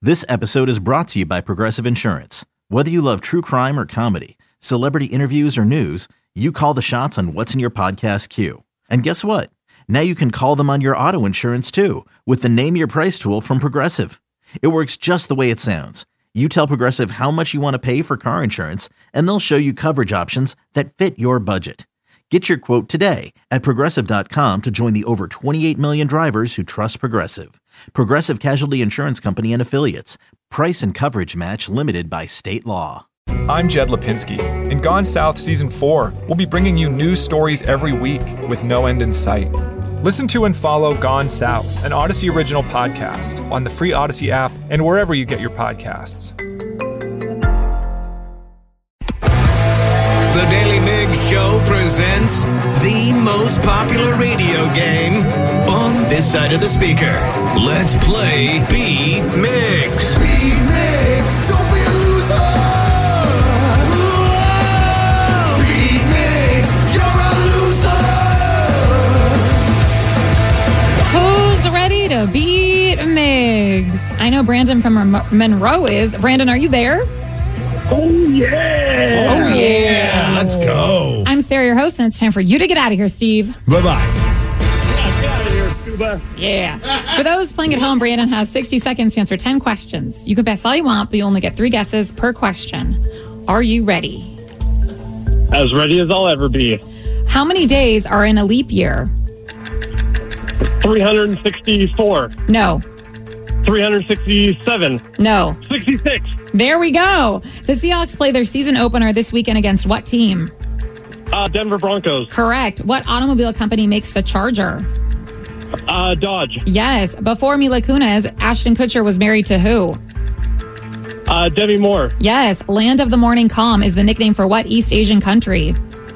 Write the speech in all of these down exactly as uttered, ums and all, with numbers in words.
This episode is brought to you by Progressive Insurance. Whether you love true crime or comedy, celebrity interviews or news, you call the shots on what's in your podcast queue. And guess what? Now you can call them on your auto insurance too with the Name Your Price tool from Progressive. It works just the way it sounds. You tell Progressive how much you want to pay for car insurance, and they'll show you coverage options that fit your budget. Get your quote today at Progressive dot com to join the over twenty-eight million drivers who trust Progressive. Progressive Casualty Insurance Company and Affiliates. Price and coverage match limited by state law. I'm Jed Lipinski. In Gone South Season four, we'll be bringing you news stories every week with no end in sight. Listen to and follow Gone South, an Odyssey original podcast on the free Odyssey app and wherever you get your podcasts. The Daily Migs Show presents the most popular radio game on this side of the speaker. Let's play Beat Migs. Beat Migs, don't be a loser. Whoa! Beat Migs, you're a loser. Who's ready to beat Migs? I know Brandon from Mon- Monroe is. Brandon, are you there? Oh, yeah. Oh, yeah. Let's go. I'm Sarah, your host, and it's time for you to get out of here, Steve. Bye-bye. Yeah, get out of here, Scuba. Yeah. For those playing at home, Brandon has sixty seconds to answer ten questions. You can guess all you want, but you only get three guesses per question. Are you ready? As ready as I'll ever be. How many days are in a leap year? three hundred sixty-four. No. three hundred sixty-seven. No. sixty-six. There we go. The Seahawks play their season opener this weekend against what team? Uh, Denver Broncos. Correct. What automobile company makes the Charger? Uh, Dodge. Yes. Before Mila Kunis, Ashton Kutcher was married to who? Uh, Debbie Moore. Yes. Land of the Morning Calm is the nickname for what East Asian country?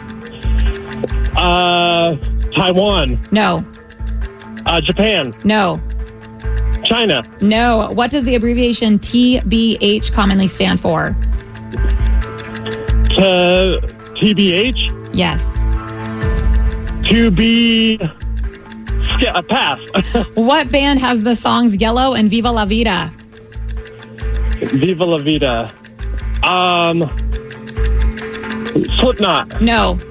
Uh, Taiwan. No. Uh, Japan. No. China. No. What does the abbreviation T B H commonly stand for? Uh, T B H. Yes. To be... Yeah, pass. What band has the songs Yellow and Viva La Vida? Viva La Vida. Um, Slipknot. No.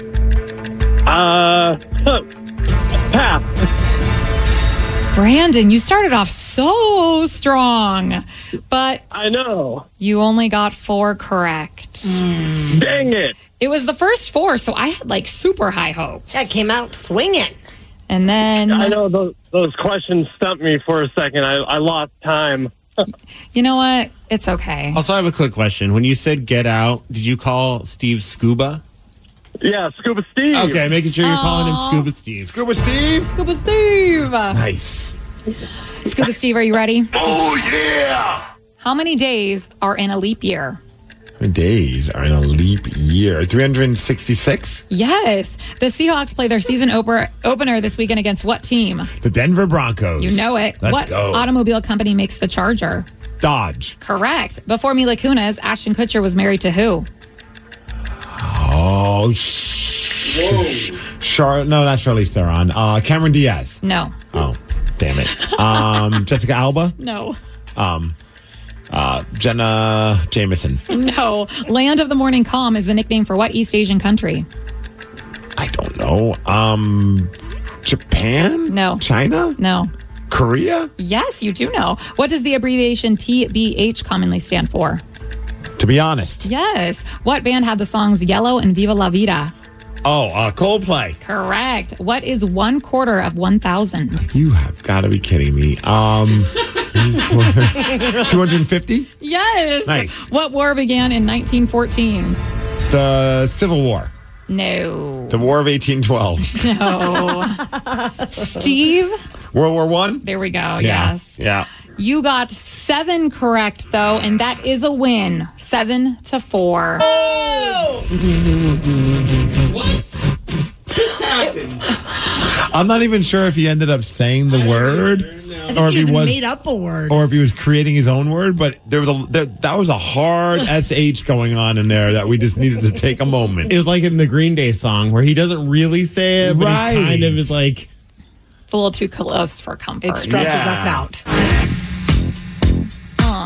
Uh, pass. Brandon, you started off so strong, but I know. you only got four correct. Dang it. It was the first four, so I had like super high hopes. That came out swinging. And then, I know those, those questions stumped me for a second. I, I lost time. you know what? It's okay. Also, I have a quick question. When you said get out, did you call Steve Scuba? Yeah, Scuba Steve. Okay, making sure you're calling him Aw. Scuba Steve. Scuba Steve? Scuba Steve. Nice. Scuba Steve, are you ready? Oh, yeah. How many days are in a leap year? Days are in a leap year. three hundred sixty-six? Yes. The Seahawks play their season oper- opener this weekend against what team? The Denver Broncos. You know it. Let's what go. automobile company makes the Charger? Dodge. Correct. Before Mila Kunis, Ashton Kutcher was married to who? Oh, sh- sh- Char- no, not Charlize Theron. Uh, Cameron Diaz. No. Oh, damn it. Um, Jessica Alba. No. Um, uh, Jenna Jameson. No. Land of the Morning Calm is the nickname for what East Asian country? I don't know. Um, Japan? No. China? No. Korea? Yes, you do know. What does the abbreviation T B H commonly stand for? To be honest. Yes. What band had the songs Yellow and Viva La Vida? Oh, uh, Coldplay. Correct. What is one quarter of one thousand? You have got to be kidding me. Um, two hundred fifty? Yes. Nice. What war began in nineteen fourteen? The Civil War. No. The War of eighteen twelve. No. Steve? World War One? There we go. Yeah. Yes. Yeah. You got seven correct, though, and that is a win. Seven to four. Oh! I'm not even sure if he ended up saying the word, I think or if he he just was, made up a word. or if he was creating his own word. But there was a there, that was a hard S H going on in there that we just needed to take a moment. It was like in the Green Day song where he doesn't really say it, but Right. he kind of is like, It's a little too close for comfort. It stresses Yeah. us out. Oh,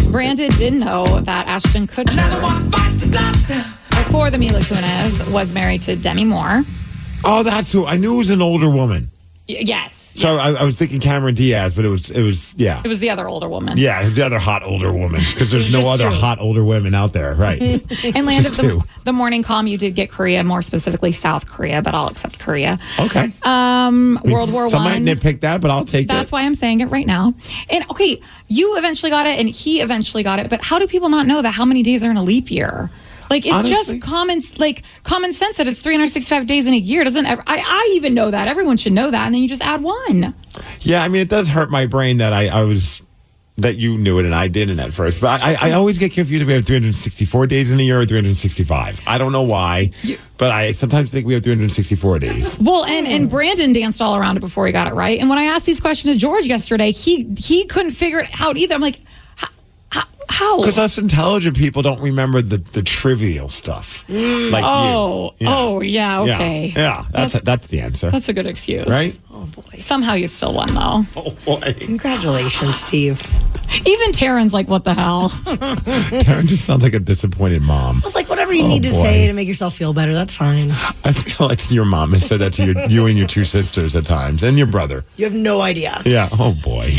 Brandon did know that Ashton Kutcher, before the Mila Kunis, was married to Demi Moore. Oh, that's who. I knew it was an older woman. Y- yes. So I, I was thinking Cameron Diaz, but it was, it was, yeah. It was the other older woman. Yeah, it was the other hot older woman, because there's no other two. hot older women out there, right? And Landon, Just two. the, the morning calm, you did get Korea, more specifically South Korea, but I'll accept Korea. Okay. Um, World War Some One. might nitpick that, but I'll take That's it. why I'm saying it right now. And okay, you eventually got it, and he eventually got it. But how do people not know that? How many days are in a leap year? Like it's Honestly? just common, like common sense that it's three hundred sixty-five days in a year. Doesn't ever? I, I even know that. Everyone should know that, and then you just add one. Yeah, I mean, it does hurt my brain that I, I was, that you knew it and I didn't at first. But I, I always get confused if we have three hundred sixty-four days in a year or three hundred sixty-five. I don't know why, but I sometimes think we have three hundred sixty-four days. Well, and, and Brandon danced all around it before he got it right. And when I asked these questions to George yesterday, he he couldn't figure it out either. I'm like, how? How? Because us intelligent people don't remember the, the trivial stuff. Like Oh, you. Yeah. oh, yeah, okay. Yeah, yeah that's, That's- that's the answer. That's a good excuse. Right? Oh, boy. Somehow you still won, though. Oh, boy. Congratulations, Steve. Even Taryn's like, what the hell? Taryn just sounds like a disappointed mom. I was like, whatever you Oh, need to boy. say to make yourself feel better, that's fine. I feel like your mom has said that to your, you and your two sisters at times, and your brother. You have no idea. Yeah. Oh, boy.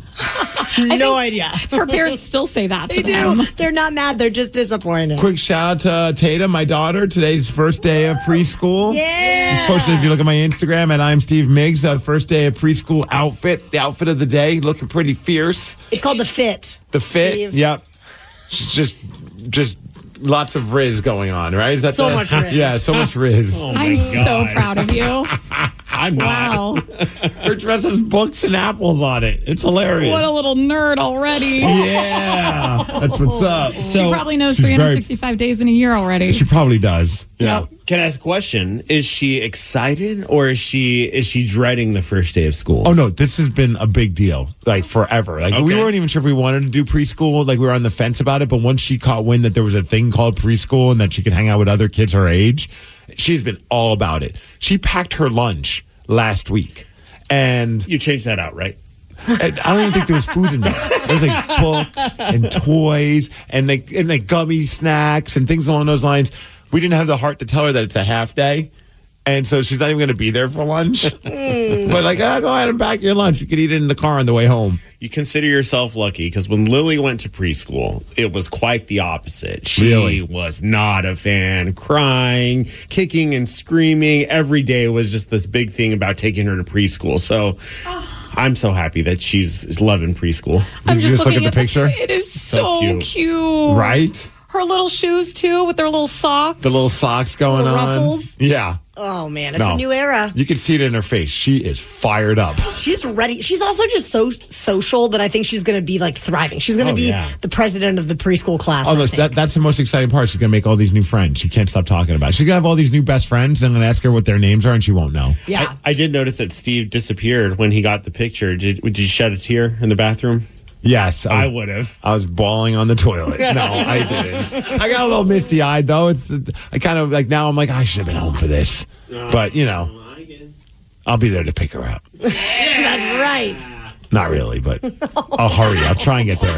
No idea. Her parents still say that to They them. do. They're not mad. They're just disappointed. Quick shout out to uh, Tatum, my daughter. Today's first day of preschool. Yeah. She's posted, if you look at my Instagram, at I'm Steve Miggs, uh, first day of preschool outfit. The outfit of the day, looking pretty fierce. It's called the fit. The fit, Steve. yep. She's just, just lots of Riz going on, right? Is that So the- much Riz. Yeah, so much Riz. I'm so proud of you. I'm Wow. Her dress has books and apples on it. It's hilarious. What a little nerd already. Yeah, that's what's up. She So probably knows she's three very- hundred sixty-five days in a year already. She probably does. Yeah. Yep. can I ask a question? Is she excited or is she is she dreading the first day of school? Oh no, this has been a big deal, like forever. Like we Okay. weren't even sure if we wanted to do preschool. Like we were on the fence about it. But once she caught wind that there was a thing called preschool and that she could hang out with other kids her age, she's been all about it. She packed her lunch last week, and You changed that out, right? I don't even think there was food in there. There was like books and toys and like and like gummy snacks and things along those lines. We didn't have the heart to tell her that it's a half day. And so she's not even going to be there for lunch. But like, oh, go ahead and pack your lunch. You can eat it in the car on the way home. You consider yourself lucky because when Lily went to preschool, it was quite the opposite. She Really? was not a fan, crying, kicking and screaming. Every day was just this big thing about taking her to preschool. So I'm so happy that she's loving preschool. I'm Did you just look looking at the picture? It is so, So cute. cute. Right? Her little shoes, too, with their little socks. The little socks going Little on. ruffles? Yeah. Oh, man. It's No. a new era. You can see it in her face. She is fired up. She's ready. She's also just so social that I think she's going to be like thriving. She's going to Oh, be yeah. the president of the preschool class. Oh, I look, think. that, that's the most exciting part. She's going to make all these new friends. She can't stop talking about it. She's going to have all these new best friends, and I'm going to ask her what their names are, and she won't know. yeah. I, I did notice that Steve disappeared when he got the picture. Did, did you shed a tear in the bathroom? Yes. I was- would have. I was bawling on the toilet. No, I didn't. I got a little misty eyed though. It's I kind of like now I'm like I should have been home for this, but you know, I'll be there to pick her up. That's right. Not really, but I'll hurry. I'll try and get there.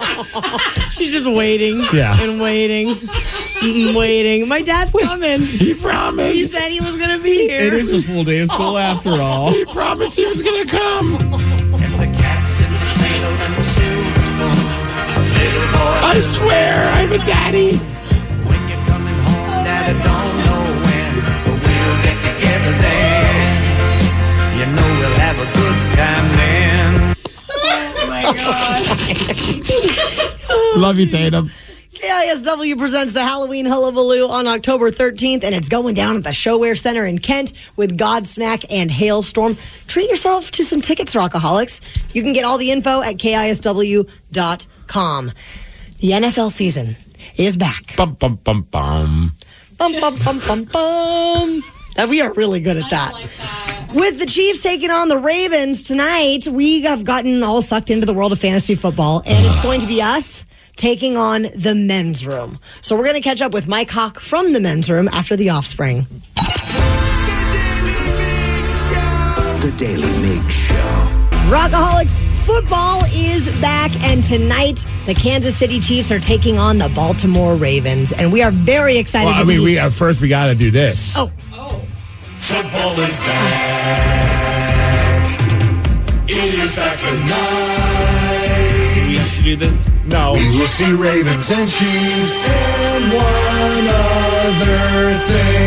She's just waiting. Yeah. And waiting. And waiting. My dad's coming. He promised. He said he was going to be here. It is a full day of school after all. He promised he was gonna come. And the cat's in the cradle and the silver spoon. Little boy, I swear, I'm a daddy. when you're coming home, Daddy don't know when, but we'll get together then. You know we'll have a good time then. Oh, my God. Love you, Tatum. K I S W presents the Halloween Hullabaloo on October thirteenth, and it's going down at the ShoWare Center in Kent with Godsmack and Hailstorm. Treat yourself to some tickets, Rockaholics. You can get all the info at K I S W dot com. The N F L season is back. Bum bum bum bum. Bum, bum, bum, bum, bum. Uh, We are really good at that. With the Chiefs taking on the Ravens tonight, we have gotten all sucked into the world of fantasy football, and it's going to be us taking on the men's room. So we're going to catch up with Mike Hawk from the men's room after the Offspring. The Daily Mig Show. Rockaholics, Football is back, and tonight the Kansas City Chiefs are taking on the Baltimore Ravens, and we are very excited. Well, to I mean, be- we uh, first we got to do this. Oh. Football is back. It is back tonight. Do we have to do this? No. We will see Ravens and Chiefs and one other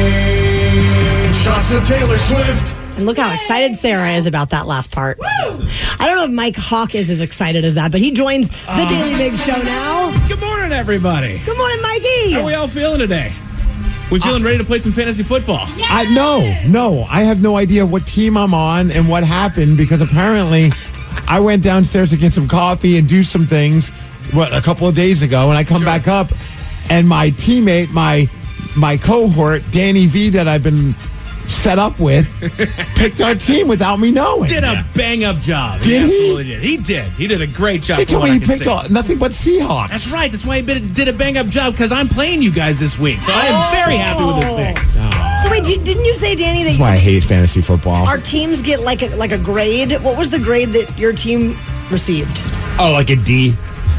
thing. Shots of Taylor Swift. And look how excited Sarah is about that last part. Woo! I don't know if Mike Hawk is as excited as that, but he joins the Uh, Daily Mig Show now. Good morning, everybody. Good morning, Mikey. How are we all feeling today? We feeling ready to play some fantasy football? I no, no. I have no idea what team I'm on and what happened because apparently I went downstairs to get some coffee and do some things what a couple of days ago, and I come back up and my teammate, my my cohort, Danny V, that I've been set up with, picked our team without me knowing. Did a bang up job. Did he? Absolutely did. He did. He did a great job. They from told what me I he can picked see. all, nothing but Seahawks. That's right. That's why he did did a bang up job because I'm playing you guys this week. So I am very happy with this pick. So wait, di- didn't you say, Danny, That's that why I hate fantasy football. our teams get like a like a grade? What was the grade that your team received? Oh, like a D.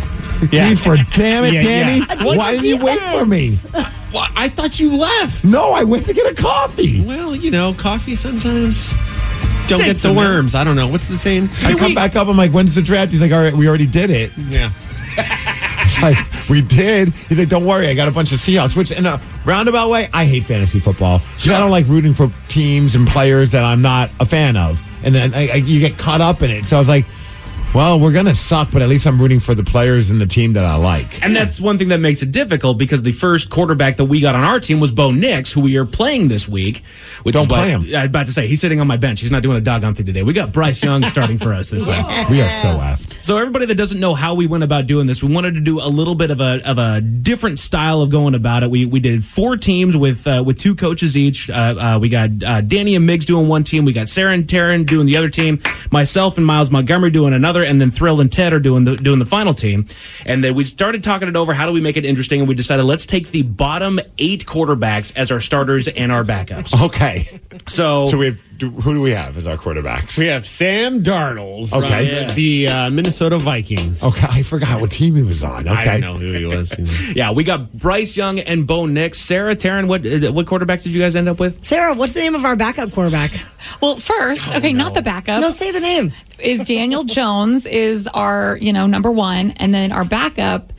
D for damn it, Yeah, Danny. yeah. A D Why for didn't you wait for me? Well, I thought you left. No, I went to get a coffee. Well, you know, coffee sometimes don't Takes get the a minute. worms. I don't know. What's the saying? I come back up. I'm like, when's the draft? He's like, all right, we already did it. Yeah. It's like, we did. He's like, don't worry, I got a bunch of Seahawks. Which, in a roundabout way, I hate fantasy football because I don't like rooting for teams and players that I'm not a fan of, and then I, I, you get caught up in it. So I was like, well, we're gonna suck, but at least I'm rooting for the players and the team that I like. And that's one thing that makes it difficult because the first quarterback that we got on our team was Bo Nix, who we are playing this week. Which Don't is why- play him. I was about to say, he's sitting on my bench. He's not doing a doggone thing today. We got Bryce Young starting for us this time. We are so effed. So everybody that doesn't know how we went about doing this, we wanted to do a little bit of a of a different style of going about it. We we did four teams with uh, with two coaches each. Uh, uh, we got uh, Danny and Miggs doing one team. We got Sarah and Taryn doing the other team. Myself and Miles Montgomery doing another, and then Thrill and Ted are doing the doing the final team. And then we started talking it over. How do we make it interesting? And we decided let's take the bottom eight quarterbacks as our starters and our backups. Okay. So So we have, do, who do we have as our quarterbacks? We have Sam Darnold from Okay. uh, the uh, Minnesota Vikings. Okay, I forgot what team he was on. Okay. I don't know who he was. yeah, we got Bryce Young and Bo Nix. Sarah, Taryn, what uh, what quarterbacks did you guys end up with? Sarah, what's the name of our backup quarterback? Well, first, okay, not the backup. No, say the name. Is Daniel Jones is our, you know, number one, and then our backup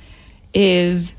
is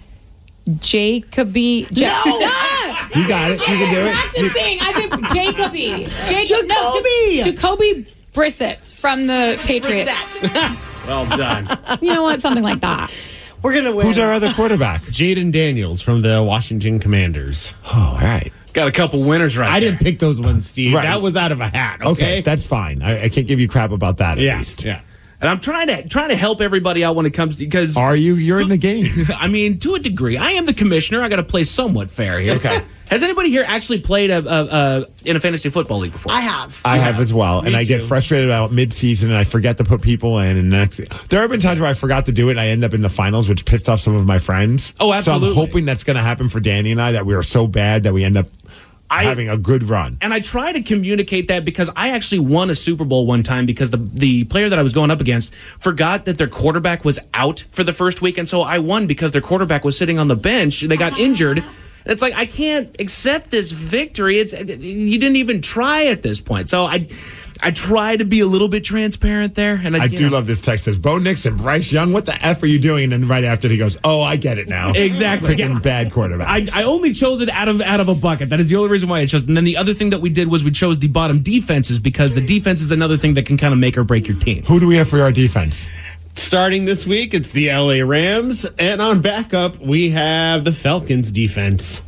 Jacoby. Ja- No! Ah! You got it. You can do it. Practicing. I've been Jacoby. Jacob, Jacoby! No, Ja- Jacoby Brissett from the Patriots. Well done. You know what? Something like that. We're gonna win. Who's our other quarterback? Jaden Daniels from the Washington Commanders. Oh, all right. Got a couple winners right I there. didn't pick those ones, Steve. Right. That was out of a hat. Okay, Okay. that's fine. I, I can't give you crap about that at yeah. least. Yeah. And I'm trying to trying to help everybody out when it comes to because Are you? You're in the game. I mean, to a degree, I am the commissioner. I got to play somewhat fair here. Okay. Has anybody here actually played a, a, a in a fantasy football league before? I have. I have as well, and I get too. frustrated about mid-season, and I forget to put people in. And next, there have been times where I forgot to do it, and I end up in the finals, which pissed off some of my friends. Oh, So absolutely. I'm hoping that's going to happen for Danny and I. That we are so bad that we end up I- having a good run. And I try to communicate that because I actually won a Super Bowl one time because the the player that I was going up against forgot that their quarterback was out for the first week, and so I won because their quarterback was sitting on the bench. They got injured. It's like I can't accept this victory. It's you didn't even try at this point. So I I try to be a little bit transparent there. And I, I you do know. love this text. Says Bo Nix and Bryce Young. What the f are you doing? And then right after he goes, "Oh, I get it now." Exactly. Freaking bad quarterback. I, I only chose it out of out of a bucket. That is the only reason why I chose it. And then the other thing that we did was we chose the bottom defenses because the defense is another thing that can kind of make or break your team. Who do we have for our defense? Starting this week, it's the L A Rams. And on backup, we have the Falcons defense.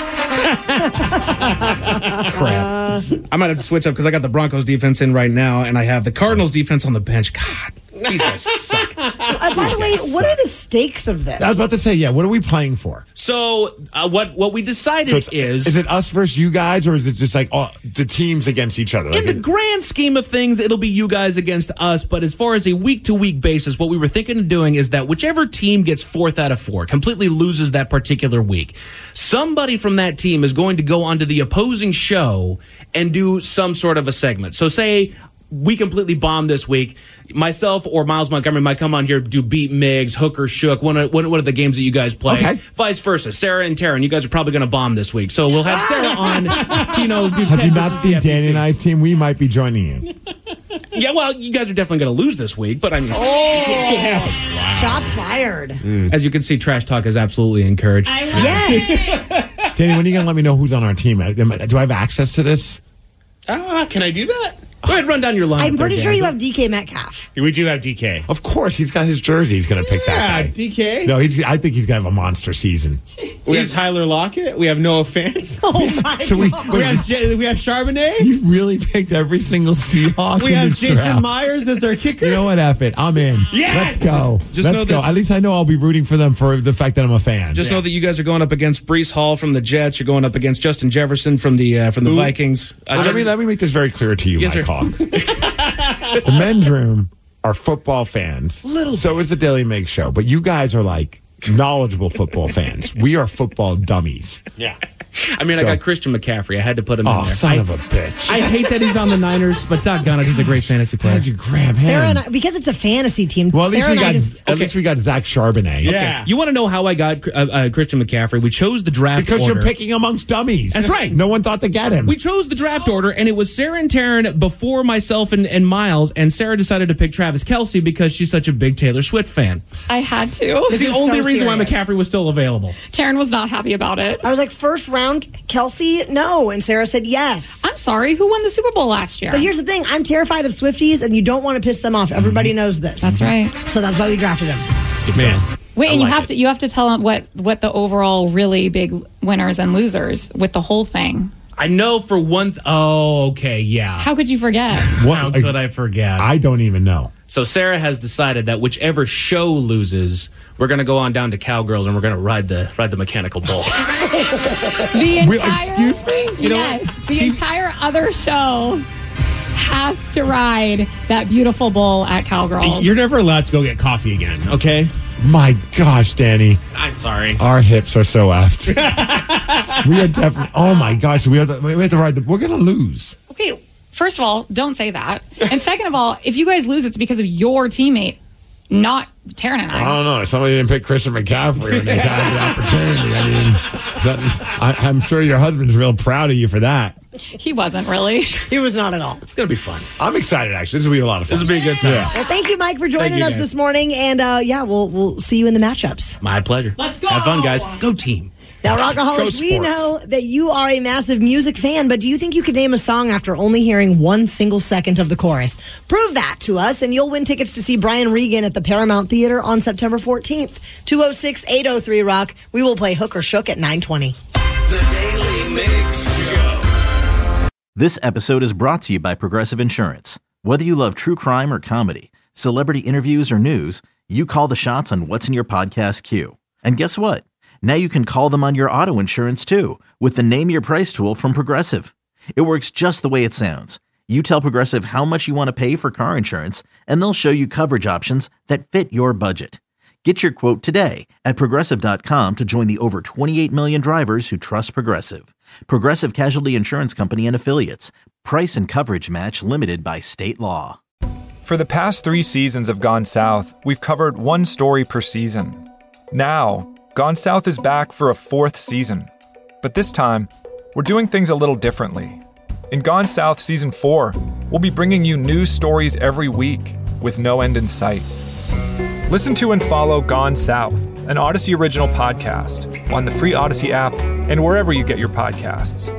Crap. I might have to switch up because I got the Broncos defense in right now, and I have the Cardinals defense on the bench. God, these guys suck. Uh, by the way, what are the stakes of this? I was about to say, yeah. What are we playing for? So uh, what what we decided So it's, is is it us versus you guys, or is it just like all, the teams against each other? Like in the it- grand scheme of things, it'll be you guys against us. But as far as a week to week basis, what we were thinking of doing is that whichever team gets fourth out of four, completely loses that particular week, somebody from that team is going to go onto the opposing show and do some sort of a segment. So say we completely bomb this week, myself or Miles Montgomery might come on here do Beat Migs, Hook or Shook, one of, one, one of the games that you guys play. Okay. Vice versa. Sarah and Taryn, you guys are probably going to bomb this week. So we'll have Sarah on to, you know, do Have ten you not versus seen the F T C. Danny and I's team? We might be joining you. Yeah, well, you guys are definitely going to lose this week, but I mean, it could happen. Wow. Shots fired. Mm. As you can see, Trash Talk is absolutely encouraged. I love Yes. Danny, when are you going to let me know who's on our team? Do I have access to this? Ah, can I do that? Go ahead, run down your line. I'm pretty sure you have D K Metcalf. We do have D K. Of course, he's got his jersey. He's going to pick Yeah, that guy. D K. No, he's. I think he's going to have a monster season. We have Tyler Lockett. We have Noah Fant. Oh my So we, God. We have J- we have Charbonnet. you really picked every single Seahawk. We in have this Jason draft. Myers as our kicker. You know what? F it. I'm in. Yes! Let's go. Just- just Let's know go. that- At least I know I'll be rooting for them for the fact that I'm a fan. Just know that you guys are going up against Breece Hall from the Jets. You're going up against Justin Jefferson from the uh, from the Who? Vikings. Uh, let, me, Justin- let me make this very clear to you, Yes, Mike sir. Hawk. The men's room are football fans. Little so is the Daily Make Show. But you guys are like knowledgeable football fans. We are football dummies. Yeah. I mean, So- I got Christian McCaffrey. I had to put him in Oh, there. son I, of a bitch. I hate that he's on the Niners, but doggone it, he's a great fantasy player. How'd you grab him? Sarah and I, because it's a fantasy team. well, at least Sarah we and I got just. at least we got Zach Charbonnet. Yeah. You want to know how I got uh, uh, Christian McCaffrey? We chose the draft Because order. you're picking amongst dummies. That's right. No one thought to get him. We chose the draft order, and it was Sarah and Taryn before myself and, and Miles, and Sarah decided to pick Travis Kelce because she's such a big Taylor Swift fan. I had to. It's the is only so reason why serious. McCaffrey was still available. Taryn was not happy about it. I was like, first round, Kelsey, no. And Sarah said yes. I'm sorry. Who won the Super Bowl last year? But here's the thing I'm terrified of Swifties, and you don't want to piss them off. Everybody knows this. That's right. So that's why we drafted him. Man. Wait, I and you like have it. to you have to tell them what what the overall really big winners and losers with the whole thing. I know for one. Th- oh, okay, yeah. How could you forget? What- How could I forget? I don't even know. So Sarah has decided that whichever show loses, we're going to go on down to Cowgirls and we're going to ride the ride the mechanical bull. The Wait, entire excuse me? You know yes, what? the See- entire other show has to ride that beautiful bull at Cowgirls. You're never allowed to go get coffee again, okay? My gosh, Danny. I'm sorry. Our hips are so effed. We are definitely. Oh my gosh, we have to. We have to ride the. We're gonna lose. Okay, first of all, don't say that. And second of all, if you guys lose, it's because of your teammate, not Taryn and I I. don't know. Somebody didn't pick Christian McCaffrey when they had the opportunity. I mean, that, I, I'm sure your husband's real proud of you for that. He wasn't really. He was not at all. It's going to be fun. I'm excited. Actually, this will be a lot of fun. This will be a good time. Well, thank you, Mike, for joining you, us guys. this morning. And uh, yeah, we'll we'll see you in the matchups. My pleasure. Let's go. Have fun, guys. Go team. Now, Rockaholics, Go we sports. know that you are a massive music fan, but do you think you could name a song after only hearing one single second of the chorus? Prove that to us, and you'll win tickets to see Brian Regan at the Paramount Theater on September fourteenth. two oh six, eight oh three, ROCK. We will play Hook or Shook at nine twenty. The Daily Mix Show. This episode is brought to you by Progressive Insurance. Whether you love true crime or comedy, celebrity interviews or news, you call the shots on what's in your podcast queue. And guess what? Now you can call them on your auto insurance too with the Name Your Price tool from Progressive. It works just the way it sounds. You tell Progressive how much you want to pay for car insurance, and they'll show you coverage options that fit your budget. Get your quote today at Progressive dot com to join the over twenty-eight million drivers who trust Progressive. Progressive Casualty Insurance Company and Affiliates. Price and coverage match limited by state law. For the past three seasons of Gone South, we've covered one story per season. Now, Gone South is back for a fourth season. But this time, we're doing things a little differently. In Gone South Season four, we'll be bringing you news stories every week with no end in sight. Listen to and follow Gone South, an Odyssey original podcast, on the free Odyssey app and wherever you get your podcasts.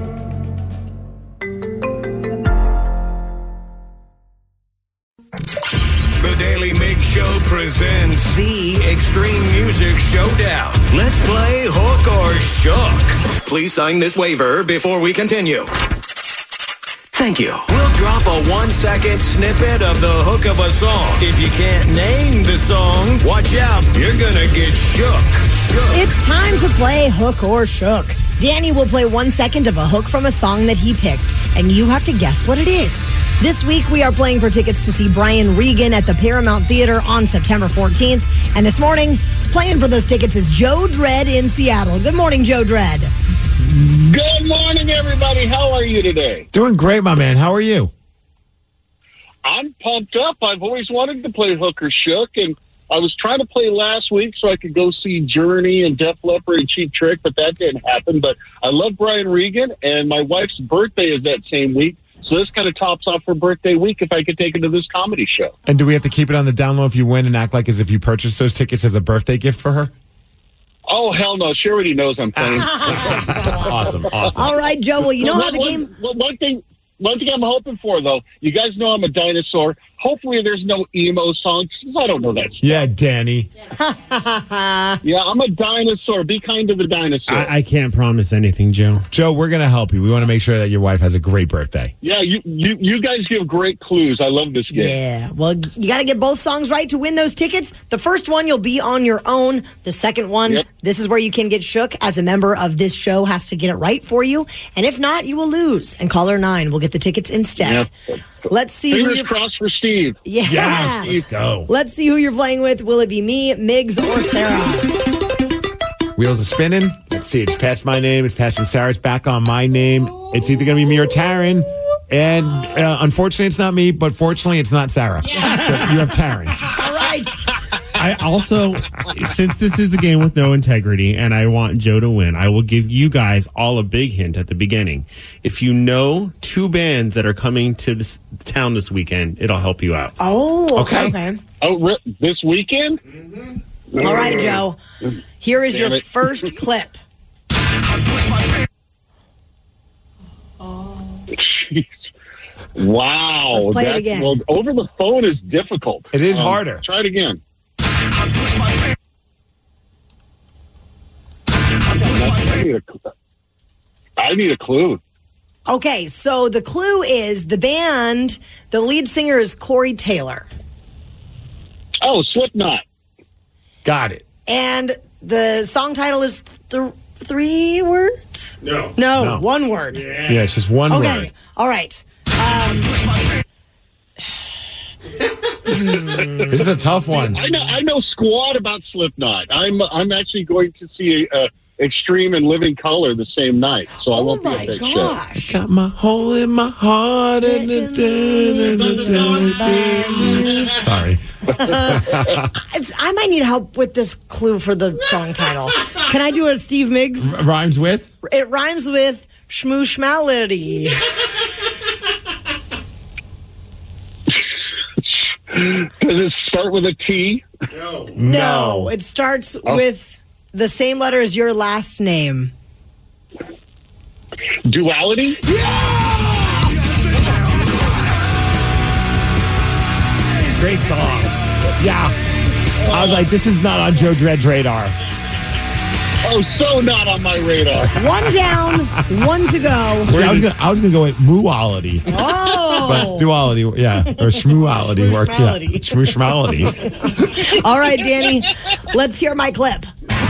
The Daily Mix Show presents the Extreme Music Showdown. Let's play Hook or Shook. Please sign this waiver before we continue. Thank you. We'll drop a one-second snippet of the hook of a song. If you can't name the song, watch out. You're gonna get shook. Shook. It's time to play Hook or Shook. Danny will play one second of a hook from a song that he picked, and you have to guess what it is. This week, we are playing for tickets to see Brian Regan at the Paramount Theater on September fourteenth. And this morning, playing for those tickets is Joe Dredd in Seattle. Good morning, Joe Dredd. Good morning, everybody. How are you today? Doing great, my man. How are you? I'm pumped up. I've always wanted to play Hook or Shook, and I was trying to play last week so I could go see Journey and Def Leppard and Cheap Trick, but that didn't happen. But I love Brian Regan, and my wife's birthday is that same week. So this kind of tops off her birthday week if I could take her to this comedy show. And do we have to keep it on the down low if you win and act like as if you purchased those tickets as a birthday gift for her? Oh, hell no. She already knows I'm playing. Awesome, awesome. All right, Joe. Well, you know Well, how the one, game... One, one thing... One thing I'm hoping for, though, you guys know I'm a dinosaur. Hopefully there's no emo songs, because I don't know that stuff. Yeah, Danny. Yeah, I'm a dinosaur. Be kind to the dinosaur. I, I can't promise anything, Joe. Joe, we're going to help you. We want to make sure that your wife has a great birthday. yeah, you, you you guys give great clues. I love this game. Yeah. Well, you got to get both songs right to win those tickets. The first one, you'll be on your own. The second one, Yep. this is where you can get shook as a member of this show has to get it right for you. And if not, you will lose. And caller nine will get the tickets instead. Yeah. Let's see who Fingers you're... crossed for Steve. Yeah. Yes, let's go. Let's see who you're playing with. Will it be me, Miggs, or Sarah? Wheels are spinning. Let's see. It's past my name. It's passing Sarah's back on my name. It's either going to be me or Taryn. And uh, unfortunately, it's not me, but fortunately, it's not Sarah. So you have Taryn. All right. I also, since this is the game with no integrity and I want Joe to win, I will give you guys all a big hint at the beginning. If you know two bands that are coming to this town this weekend, it'll help you out. Oh, Okay. okay. okay. Oh, re- this weekend? Mm-hmm. All right, Joe. Here is Damn your it. first clip. Jeez. Wow. Let's play it That's- again. Well, over the phone is difficult. It is Um, harder. Try it again. I need a, cl- I need a clue. Okay, so the clue is the band, the lead singer is Corey Taylor. Oh, Slipknot. Got it. And the song title is th- three words? No. No, No. one word. Yeah, it's just one Okay, word. all right. Um, This is a tough one. I know. I know squat about Slipknot. I'm. I'm actually going to see uh, Extreme and Living Color the same night, so I oh won't be my at that gosh. Got my hole in my heart. And the Sorry. It's, I might need help with this clue for the song title. Can I do a Steve Miggs? R- rhymes with? It rhymes with Shmooshmality. show. Does it start with a T? No, it starts Oh. with the same letter as your last name. Duality? Great song. Yeah. I was like, this is not on Joe Dred's radar. Oh, so not on my radar. One down, one to go. See, I was gonna, I was gonna go with muality, Oh. but duality, yeah, or shmuality worked. Yeah, shmushmality. All right, Danny, let's hear my clip.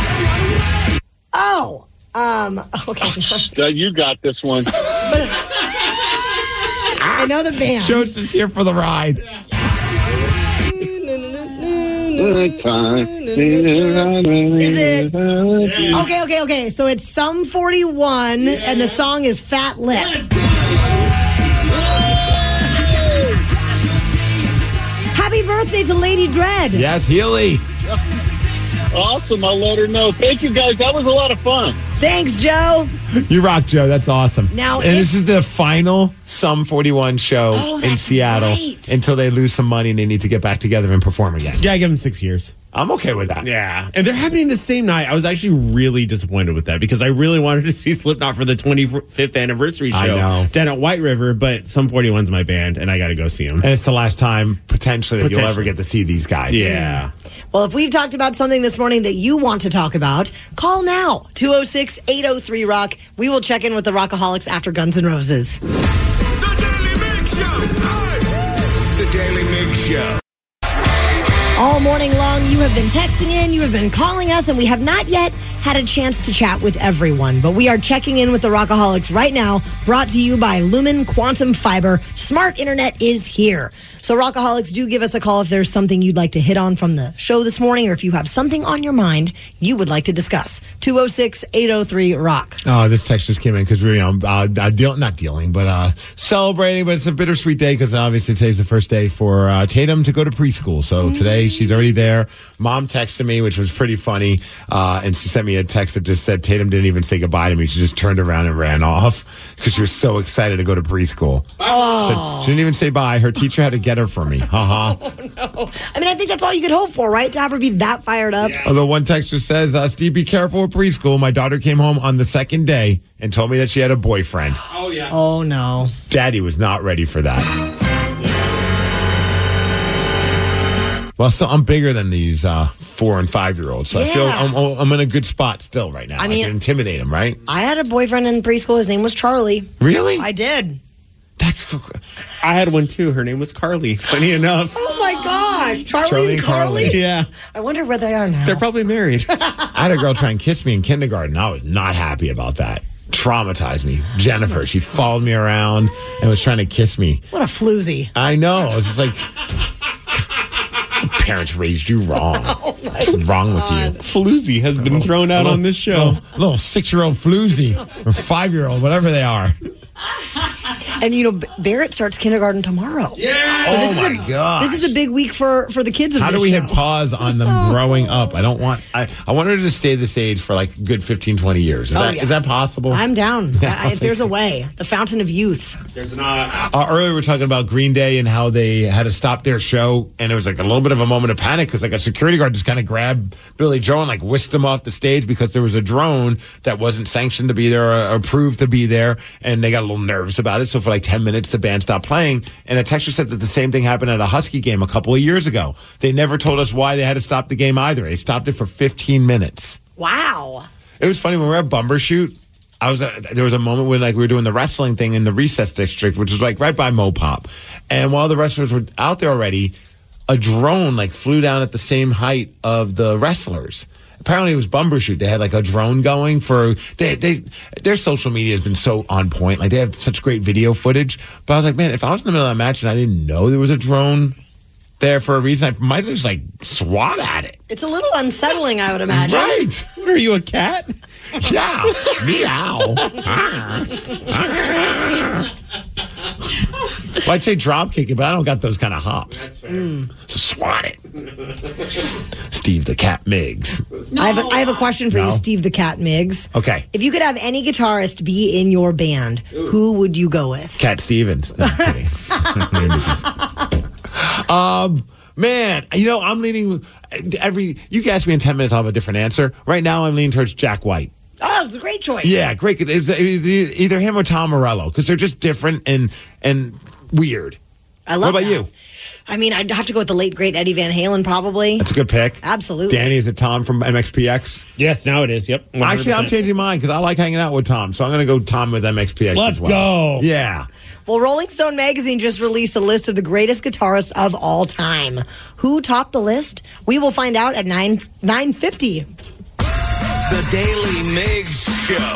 Oh, um, okay. Uh, you got this one. I know the band. Joe's just here for the ride. Is it? Okay, okay, okay. So it's Sum forty-one, and the song is Fat Lip. Happy birthday to Lady Dread. Yes, Healy. Awesome. I'll let her know. Thank you, guys. That was a lot of fun. Thanks, Joe. You rock, Joe. That's awesome. Now, and if- this is the final Sum forty-one show Oh, in that's Seattle right. until they lose some money and they need to get back together and perform again. Yeah, I give them six years. I'm okay with that. Yeah. And they're happening the same night. I was actually really disappointed with that because I really wanted to see Slipknot for the twenty-fifth anniversary show I know. down at White River, but Sum forty-one's my band, and I got to go see them. And it's the last time potentially that you'll Potentially. ever get to see these guys. Yeah. Well, if we've talked about something this morning that you want to talk about, call now. two oh six, eight oh three, rock. We will check in with the Rockaholics after Guns N' Roses. The Daily Mix Show. Hey. The Daily Mix Show. All morning long, you have been texting in, you have been calling us, and we have not yet had a chance to chat with everyone, but we are checking in with the Rockaholics right now, brought to you by Lumen Quantum Fiber. Smart internet is here. So Rockaholics, do give us a call if there's something you'd like to hit on from the show this morning, or if you have something on your mind you would like to discuss. two oh six, eight oh three, rock. Oh, this text just came in because we're, you know, uh, uh, deal, not dealing, but uh, celebrating. But it's a bittersweet day because obviously today's the first day for uh, Tatum to go to preschool. So today she's already there. Mom texted me, which was pretty funny, uh, and she sent me a text that just said Tatum didn't even say goodbye to me. She just turned around and ran off because she was so excited to go to preschool. Oh. So she didn't even say bye. Her teacher had to get her for me. Haha. Oh, no. I mean, I think that's all you could hope for, right? To have her be that fired up. Yeah. Although one texter says, uh, Steve, be careful with preschool. My daughter came home on the second day and told me that she had a boyfriend. Oh, yeah. Oh, no. Daddy was not ready for that. Well, so I'm bigger than these uh, four and five year olds, so Yeah. I feel I'm, I'm in a good spot still right now. I I, mean- can intimidate them, right? I had a boyfriend in preschool. His name was Charlie. Really? I did. That's. I had one too. Her name was Carly. Funny enough. Oh, my gosh. Charlie, Charlie and and Carly? Carly. Yeah. I wonder where they are now. They're probably married. I had a girl try and kiss me in kindergarten. I was not happy about that. Traumatized me. Jennifer, she followed me around and was trying to kiss me. What a floozy. I know. I was just like, parents raised you wrong. What's wrong with you? Floozy has been thrown out Little- on this show. Little, little six-year-old floozy or five-year-old, whatever they are. And, you know, B- Barrett starts kindergarten tomorrow. Yeah. So this Oh, is my a, gosh. This is a big week for, for the kids of How this do we show. hit pause on them growing up? I don't want. I, I want her to stay this age for like a good fifteen, twenty years. Is, Oh, that, yeah. is that possible? I'm down. Yeah, I, if there's a way. The fountain of youth. There's not. Uh, earlier, we were talking about Green Day and how they had to stop their show, and it was like a little bit of a moment of panic because like a security guard just kind of grabbed Billy Joel and like whisked him off the stage because there was a drone that wasn't sanctioned to be there or approved to be there, and they got a little nervous about it. So for like ten minutes, the band stopped playing, and a texter said that the same thing happened at a Husky game a couple of years ago. They never told us why they had to stop the game either. They stopped it for fifteen minutes. Wow. It was funny when we were at Bumbershoot. I was uh, there was a moment when like we were doing the wrestling thing in the recess district, which was like right by Mopop, and while the wrestlers were out there already, a drone like flew down at the same height of the wrestlers. Apparently it was Bumbershoot. They had like a drone going for they they their social media has been so on point. Like they have such great video footage. But I was like, man, if I was in the middle of that match and I didn't know there was a drone there for a reason, I might just like swat at it. It's a little unsettling, I would imagine. Right? Are you a cat? Yeah. Meow. Well, I'd say drop kick it, but I don't got those kind of hops. That's fair. Mm. So swat it. Steve the Cat Miggs. I, have a, I have a question for No. you, Steve the Cat Miggs. Okay. If you could have any guitarist be in your band, who would you go with? Cat Stevens. No, I'm kidding. um, man, you know, I'm leaning every. You can ask me in ten minutes, I'll have a different answer. Right now, I'm leaning towards Jack White. Oh, it's a great choice. Yeah, great. It's either him or Tom Morello because they're just different and and weird. I love What about that. you? I mean, I'd have to go with the late, great Eddie Van Halen, probably. That's a good pick. Absolutely. Danny, is it Tom from M X P X? Yes, now it is. Yep. one hundred Actually, I'm percent. changing mine because I like hanging out with Tom. So I'm going to go Tom with M X P X Let's as well. go. Yeah. Well, Rolling Stone magazine just released a list of the greatest guitarists of all time. Who topped the list? We will find out at nine nine fifty. The Daily Migs Show.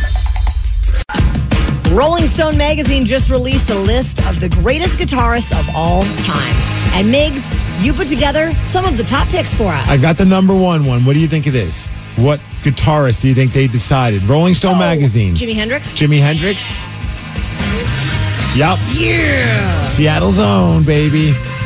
Rolling Stone magazine just released a list of the greatest guitarists of all time. And Migs, you put together some of the top picks for us. I got the number one one. What do you think it is? What guitarist do you think they decided? Rolling Stone Oh, magazine. Jimi Hendrix. Jimi Hendrix. Yep. Yeah. Seattle's own, baby.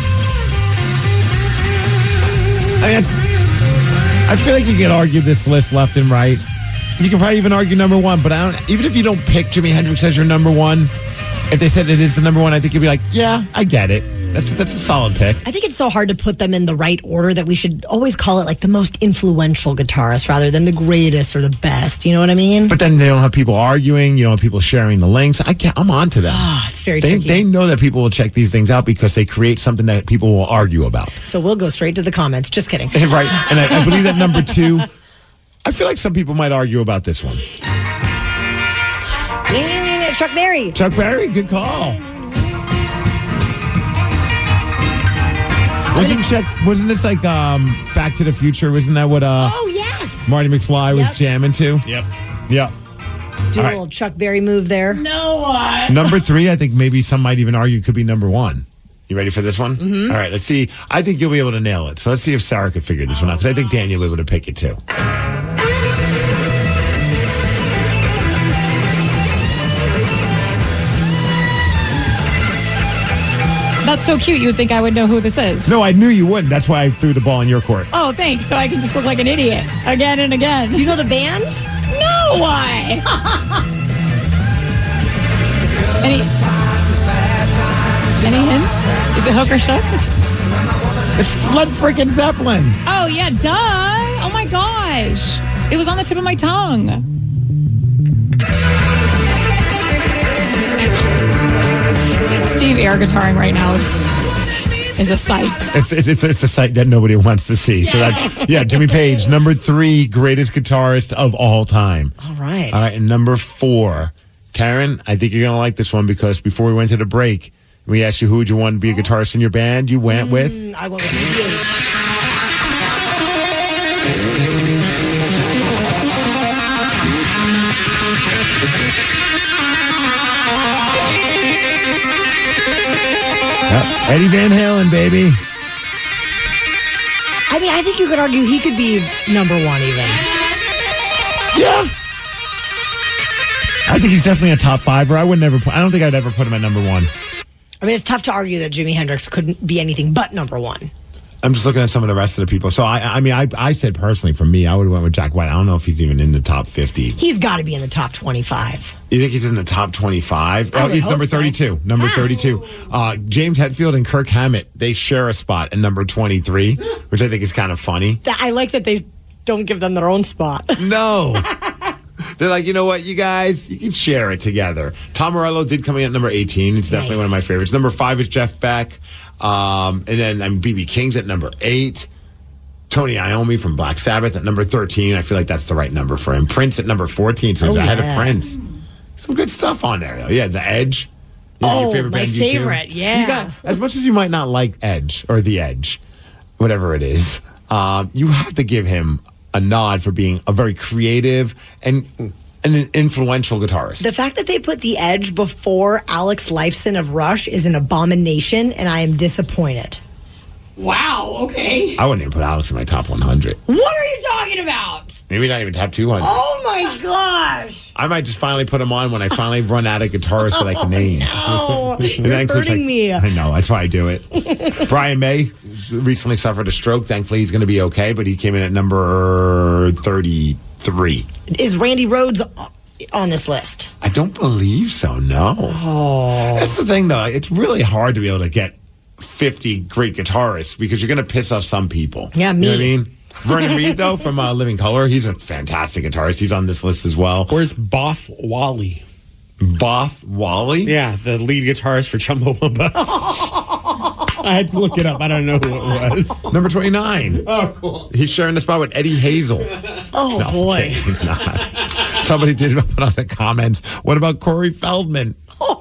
I mean, it's, I feel like you could argue this list left and right. You can probably even argue number one, but I don't. Even if you don't pick Jimi Hendrix as your number one, if they said it is the number one, I think you'd be like, yeah, I get it. That's that's a solid pick. I think it's so hard to put them in the right order that we should always call it like the most influential guitarist rather than the greatest or the best. You know what I mean? But then they don't have people arguing. You don't have people sharing the links. I can't, I'm on to them. Ah, it's very they, tricky. they know that people will check these things out because they create something that people will argue about. So we'll go straight to the comments. Just kidding. Right. And I, I believe that number two, I feel like some people might argue about this one. Chuck Berry. Chuck Berry, good call. Wasn't Chuck, wasn't this like um, Back to the Future? Wasn't that what uh Oh, yes. Marty McFly was Yep. jamming too. Yep. Yep. Do All a right. little Chuck Berry move there. No one. Number three, I think maybe some might even argue could be number one. You ready for this one? Mm-hmm. All right, let's see. I think you'll be able to nail it. So let's see if Sarah could figure this one out, because I think Daniel will be able to pick it too. That's so cute. You would think I would know who this is. No, I knew you wouldn't. That's why I threw the ball in your court. Oh, thanks. So I can just look like an idiot again and again. Do you know the band? No, why? Any, any hints? Is it Hook or Shook? It's Led freaking Zeppelin. Oh, yeah, duh. Oh, my gosh. It was on the tip of my tongue. Steve air guitaring right now is, is a sight. It's, it's it's it's a sight that nobody wants to see. So that yeah, Jimmy Page, number three, greatest guitarist of all time. All right. All right, and number four, Taryn, I think you're gonna like this one because before we went to the break, we asked you who would you want to be a guitarist in your band. You went with Mm, I went with E B H. Yep, Eddie Van Halen, baby. I mean, I think you could argue he could be number one even. Yeah. I think he's definitely a top fiver. I would never put, I don't think I'd ever put him at number one. I mean, it's tough to argue that Jimi Hendrix couldn't be anything but number one. I'm just looking at some of the rest of the people. So, I I mean, I, I said personally, for me, I would have went with Jack White. I don't know if he's even in the top fifty. He's got to be in the top twenty-five. You think he's in the top twenty-five? I Oh, would he's hope number so. thirty-two. Number Wow. thirty-two. Uh, James Hetfield and Kirk Hammett, they share a spot at number twenty-three, which I think is kind of funny. That- I like that they don't give them their own spot. No. They're like, you know what, you guys, you can share it together. Tom Morello did come in at number eighteen. It's definitely Nice. one of my favorites. Number five is Jeff Beck. Um, and then I'm B B King's at number eight. Tony Iommi from Black Sabbath at number thirteen. I feel like that's the right number for him. Prince at number fourteen, so he's Oh, ahead yeah. of Prince. Some good stuff on there, though. Yeah, The Edge. Yeah, Oh, your favorite my band, U two? favorite, yeah. You got, as much as you might not like Edge or The Edge, whatever it is, um, you have to give him a nod for being a very creative and, and an influential guitarist. The fact that they put The Edge before Alex Lifeson of Rush is an abomination, and I am disappointed. Wow, okay. I wouldn't even put Alex in my top one hundred. What are you talking about? Maybe not even top two hundred. Oh my gosh. I might just finally put him on when I finally run out of guitarists that I can name. Oh, And you're that includes, hurting like- me. I know, that's why I do it. Brian May recently suffered a stroke. Thankfully, he's going to be okay, but he came in at number thirty-three. Is Randy Rhoads on this list? I don't believe so, no. Oh. That's the thing, though. It's really hard to be able to get fifty great guitarists because you're going to piss off some people. Yeah, You know what I me. mean? Vernon Reid, though, from uh, Living Colour, he's a fantastic guitarist. He's on this list as well. Where's Boff Wally? Boff Wally? Yeah, the lead guitarist for Chumbawamba. I had to look it up. I don't know who it was. Number twenty-nine. Oh, cool. He's sharing the spot with Eddie Hazel. Oh, No, boy. okay, he's not. Somebody did put on the comments. What about Corey Feldman?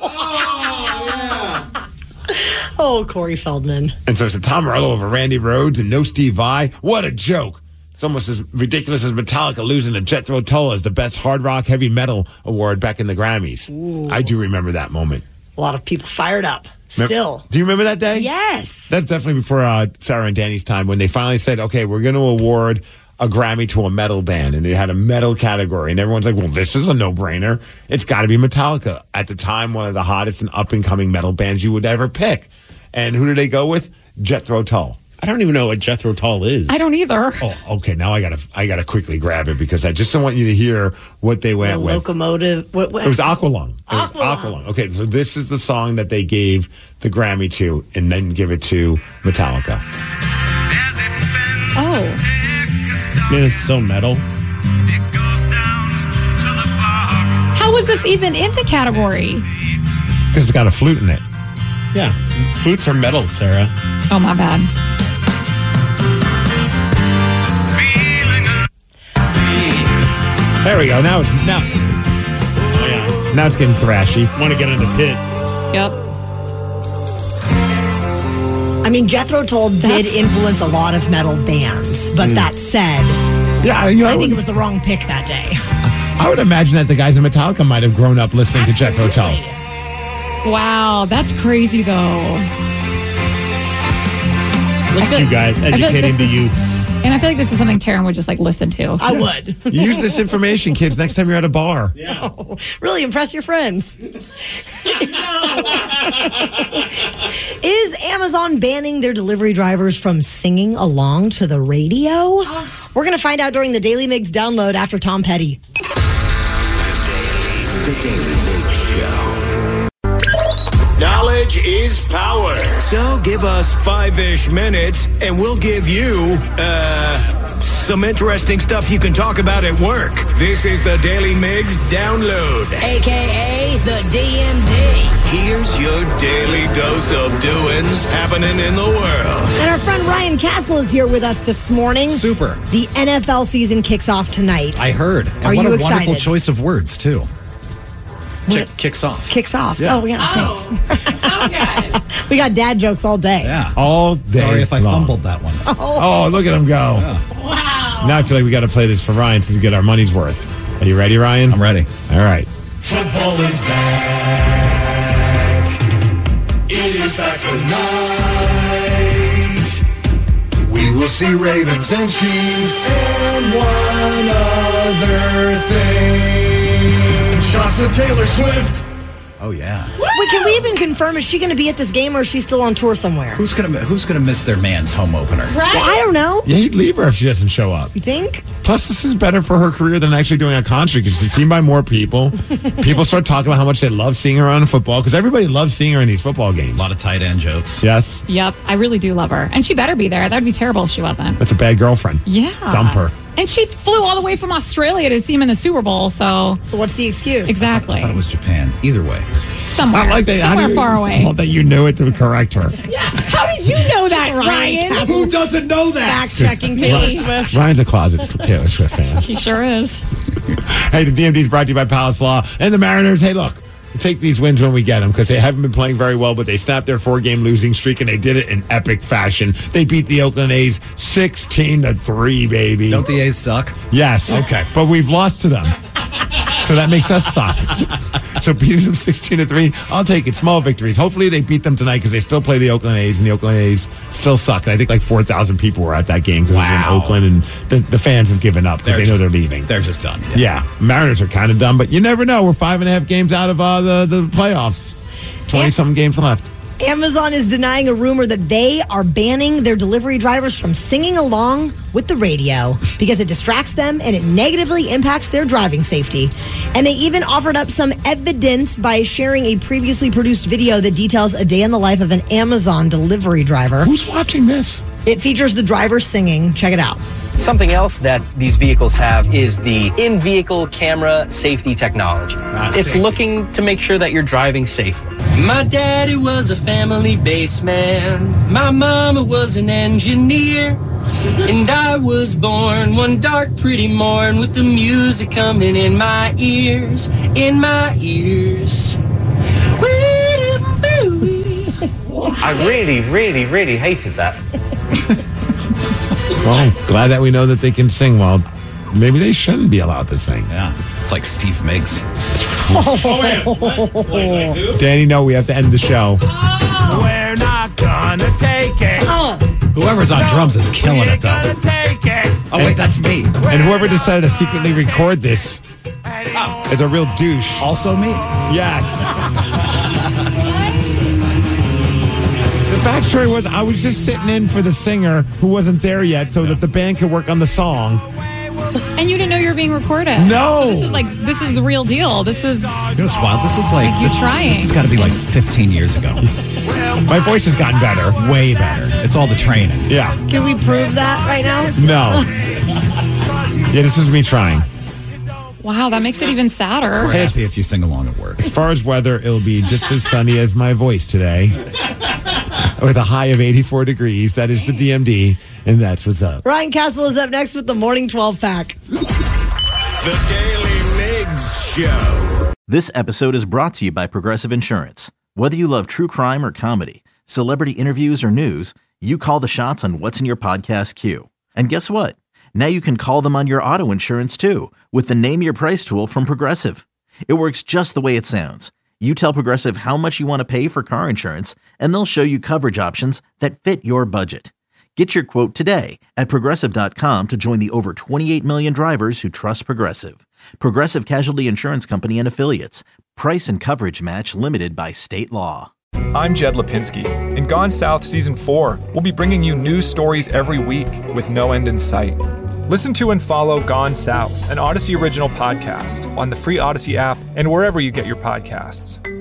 Oh, Corey Feldman. And so it's a Tom Morello over Randy Rhoads and no Steve Vai. What a joke. It's almost as ridiculous as Metallica losing to Jethro Tull as the best hard rock heavy metal award back in the Grammys. Ooh. I do remember that moment. A lot of people fired up. Remem- Still. Do you remember that day? Yes. That's definitely before uh, Sarah and Danny's time when they finally said, okay, we're going to award a Grammy to a metal band. And they had a metal category. And everyone's like, well, this is a no-brainer. It's got to be Metallica. At the time, one of the hottest and up-and-coming metal bands you would ever pick. And who did they go with? Jethro Tull. I don't even know what Jethro Tull is. I don't either. Oh, okay. Now I gotta, I gotta quickly grab it because I just don't want you to hear what they went The with. locomotive. What, what? It was Aqualung. It was Aqualung. Aqualung. Okay, so this is the song that they gave the Grammy to, and then give it to Metallica. Oh. Man, it's so metal. How was this even in the category? Because it's got a flute in it. Yeah. Flutes are metal, Sarah. Oh, my bad. There we go. Now it's now, Oh, yeah. now it's getting thrashy. Want to get in the pit. Yep. I mean, Jethro Tull did That's- influence a lot of metal bands, but that said, Yeah, you know, I think it was the wrong pick that day. I would imagine that the guys in Metallica might have grown up listening to Jet Hotel. Wow, that's crazy though. Look I feel at you like- guys I feel like educating this the is- youths. And I feel like this is something Taryn would just like listen to. I would. Use this information, kids, next time you're at a bar. Yeah. Really impress your friends. Is Amazon banning their delivery drivers from singing along to the radio? We're going to find out during the Daily Mix download after Tom Petty. The Daily Mix Show. Knowledge is power. So give us five-ish minutes, and we'll give you, uh, some interesting stuff you can talk about at work. This is the Daily Mix Download. A K A the D M D. Here's your daily dose of doings happening in the world. And our friend Ryan Castle is here with us this morning. Super. The N F L season kicks off tonight. I heard. And Are what you a excited? wonderful choice of words, too. Kick, kicks off. Kicks off. Yeah. Oh, yeah, Oh, thanks. so good. We got dad jokes all day. Yeah. All day Sorry if I long. fumbled that one. Oh, look at him go. Wow. Now I feel like we got to play this for Ryan to get our money's worth. Are you ready, Ryan? I'm ready. All right. Football is back. It is back tonight. We will see Ravens and Chiefs and one other thing. Shots of Taylor Swift. Oh, yeah. Wait, can we even confirm, is she going to be at this game or is she still on tour somewhere? Who's gonna Who's gonna miss their man's home opener? Right? Well, I don't know. Yeah, he'd leave her if she doesn't show up. You think? Plus, this is better for her career than actually doing a concert because she's seen by more people. People start talking about how much they love seeing her on football because everybody loves seeing her in these football games. A lot of tight end jokes. Yes. Yep, I really do love her. And she better be there. That would be terrible if she wasn't. That's a bad girlfriend. Yeah. Dump her. And she flew all the way from Australia to see him in the Super Bowl, so So what's the excuse? exactly. I thought it was Japan. Either way. Somewhere. I like that. How Somewhere do you- far away. Well, that you knew it to correct her. Yeah. How did you know that, Ryan Ryan? Castle. Who doesn't know that? Fact checking Taylor Swift. Ryan's a closet Taylor Swift fan. He sure is. Hey, the D M D is brought to you by Palace Law and the Mariners. Hey, look, we'll take these wins when we get them because they haven't been playing very well, but they snapped their four-game losing streak and they did it in epic fashion. They beat the Oakland A's sixteen to three, baby. Don't the A's suck? Yes. Okay. But we've lost to them. So that makes us suck. So beating them sixteen to three, I'll take it. Small victories. Hopefully they beat them tonight because they still play the Oakland A's, and the Oakland A's still suck. And I think like four thousand people were at that game because it was in Oakland, and the, the fans have given up because They're they know just- they're leaving. They're just done. Yeah, Mariners are kind of dumb, but you never know. We're five and a half games out of uh, the, the playoffs. twenty-something games left. Amazon is denying a rumor that they are banning their delivery drivers from singing along with the radio because it distracts them and it negatively impacts their driving safety. And they even offered up some evidence by sharing a previously produced video that details a day in the life of an Amazon delivery driver. Who's watching this? It features the driver singing. Check it out. Something else that these vehicles have is the in-vehicle camera safety technology. It's safety. looking to make sure that you're driving safely. My daddy was a family baseman. My mama was an engineer. And I was born one dark, pretty morn with the music coming in my ears, in my ears. I really, really, really hated that. Well, glad that we know that they can sing well. Maybe they shouldn't be allowed to sing. Yeah. It's like Steve Miggs. Danny, no, we have to end the show. We're not gonna take it. Whoever's on drums is killing it, though. Take it. Oh, wait, that's me. And whoever decided to secretly record this is a real douche. Also me? Yes. The backstory was I was just sitting in for the singer who wasn't there yet so that the band could work on the song. And you didn't know you were being recorded. No. So this is like, this is the real deal. This is. You know what's wild? This is like, Like you this, trying. This has got to be like fifteen years ago. My voice has gotten better. Way better. It's all the training. Yeah. Can we prove that right now? No. Yeah, this is me trying. Wow, that makes it even sadder. We're happy if you sing along at work. As far as weather, it'll be just as sunny as my voice today. With a high of eighty-four degrees. That is the D M D, and that's what's up. Ryan Castle is up next with the Morning twelve pack. The Daily Mix Show. This episode is brought to you by Progressive Insurance. Whether you love true crime or comedy, celebrity interviews or news, you call the shots on what's in your podcast queue. And guess what? Now you can call them on your auto insurance too with the Name Your Price tool from Progressive. It works just the way it sounds. You tell Progressive how much you want to pay for car insurance, and they'll show you coverage options that fit your budget. Get your quote today at Progressive dot com to join the over twenty-eight million drivers who trust Progressive. Progressive Casualty Insurance Company and Affiliates. Price and coverage match limited by state law. I'm Jed Lipinski. In Gone South Season four, we'll be bringing you news stories every week with no end in sight. Listen to and follow Gone South, an Odyssey original podcast, on the free Odyssey app and wherever you get your podcasts.